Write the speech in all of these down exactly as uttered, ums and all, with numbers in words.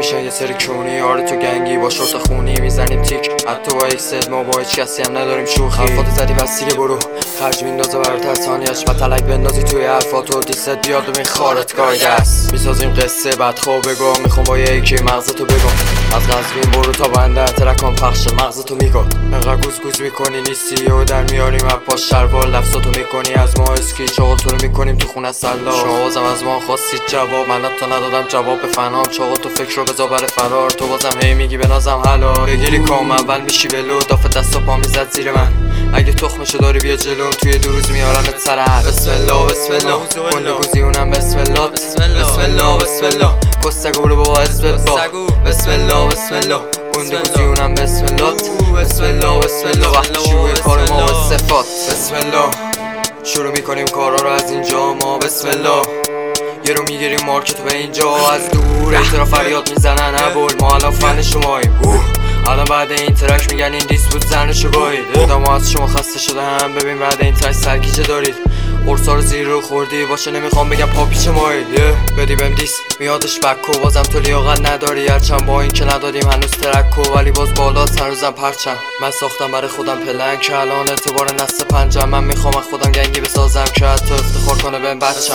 میشن یه سری کونی. آره تو گنگی با شورت خونی میزنیم تیک، حتی با اکست ما با هیچ کسی هم نداریم شوخی. حرفاتو زدی بس دیگه برو خرج میندازه برات ثانیه‌اش و تلک بندازی توی حرفاتو دیست بیاد و می خارت کاری دست میسازیم قصه بعد خواب بگو میخوام با یکی مغزتو بگم از قزوین برو تا بنده ترکان پخش مغزتو میگم انقدر گوز گوز میکنی نیستی و در میاریم عباس شلوار لفظاتو میکنی از ما اسکی چاقل تو رو میکنیم تو خونه سلا. شما بازم از ما خواستید جواب من تا ندادم جواب به فنام چاقل تو فکر رو بذار برای فرار تو بازم هی میگی به نازم حالا بگیری کام اول میشی ولو دافت دست و پا میزد زیر من اگه تخمشو داری بیا جلوم توی دو روز میارمت سر حد. بسم الله بسم الله گنده گوزی اونم بسم الله بسم الله بسم الله کستگو برو بابا اسمت با بسم الله بسم الله گنده گوزی اونم بسم الله بسم الله بسم الله وقتی شروع کار ما و صفات. بسم الله شروع میکنیم کارا رو از اینجا ما بسم الله یه رو میگیریم مارکت به اینجا از دور اعترا فریاد میزنن هبول ما الان فن شماییم. الان بعد این ترک میگن این دیس بود زنشو گاهید خودم از شما خسته شده هم ببین بعد این ترک سرگیجه دارید قرصا رو زیر رو خوردی باشه نمیخوام بگم پا پیش مایید بدی بهم دیس میادش بکو بازم تو لیاقت نداری هرچند با این که ندادیم هنوز ترکو ولی باز بالا سرزم پرچم من ساختم برای خودم پلنگ که الان اعتبار نسل پنجم من میخوام از خودم گنگی بسازم که حتی افتخار کنه بهم بچم.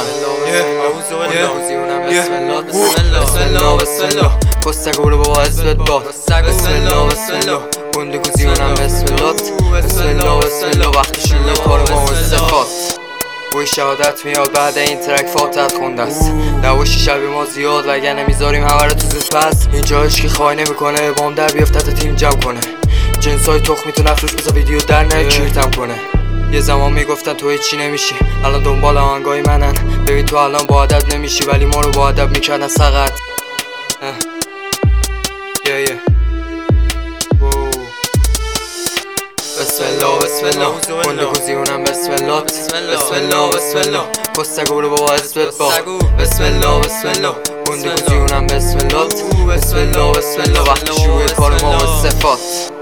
بسم الله بسم الله بسم الله کستگو برو بابا اسمت باد بسم الله بسم الله گنده گوزی اونم بسم الله بسم الله بسم الله وقتی شروع کار ما و صفات. بوی شهادت میاد بعد این ترک فاتحت خونده است نباشی شبی ما زیاد وگه نمیذاریم همه رو تو زود پس اینجا هیچکی خواهی نمیکنه بام در بیافتت تیم جمع کنه جنسای تخمی تو نفروش بذار ویدیو در نه کیرتم کنه. یه زمان میگفتن تو هیچی نمیشی الان دنبال آهنگای منن ببین تو الان با ادب نمیشی ولی ما رو با ادب میکردن سقط. yeah, yeah. بسم الله بسم الله گنده گوزی اونم بسم الله بسم الله بسم الله کستگو برو بابا اسمت با بسم الله بسم الله گنده گوزی اونم بسم الله بسم الله بسم الله وقتی شروع کار ما و صفات.